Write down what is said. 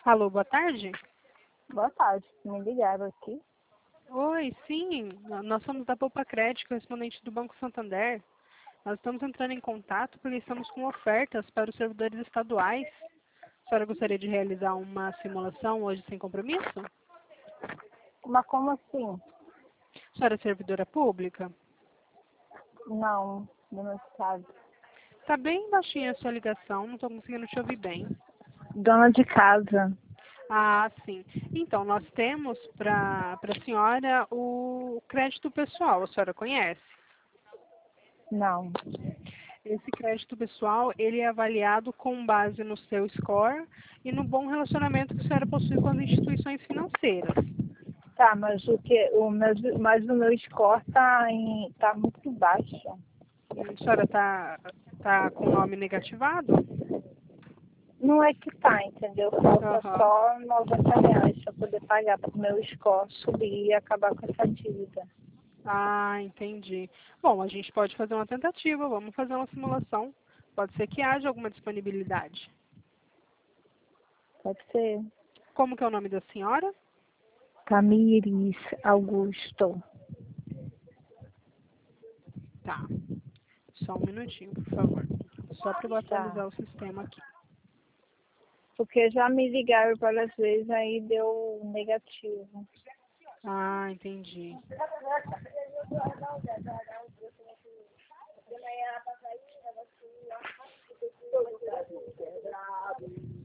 Alô, boa tarde. Boa tarde, me ligaram aqui. Oi, sim, nós somos da Poupa Crédito, correspondente do Banco Santander. Nós estamos entrando em contato porque estamos com ofertas para os servidores estaduais. A senhora gostaria de realizar uma simulação hoje sem compromisso? Mas como assim? A senhora é servidora pública? Não, no meu estado. Está bem baixinha a sua ligação, não estou conseguindo te ouvir bem. Dona de casa. Ah, sim. Então, nós temos para a senhora o crédito pessoal, a senhora conhece? Não. Esse crédito pessoal, ele é avaliado com base no seu score e no bom relacionamento que a senhora possui com as instituições financeiras. Tá, mas mas o meu score tá muito baixo. A senhora tá com o nome negativado? Não é que tá, entendeu? Falta Aham. só R$ 90 para poder pagar para o meu score subir e acabar com essa dívida. Ah, entendi. Bom, a gente pode fazer uma tentativa, vamos fazer uma simulação. Pode ser que haja alguma disponibilidade. Pode ser. Como que é o nome da senhora? Tamires Augusto. Tá. Só um minutinho, por favor. Só para eu Tá. atualizar o sistema aqui. Porque já me ligaram várias vezes, aí deu negativo. Ah, entendi.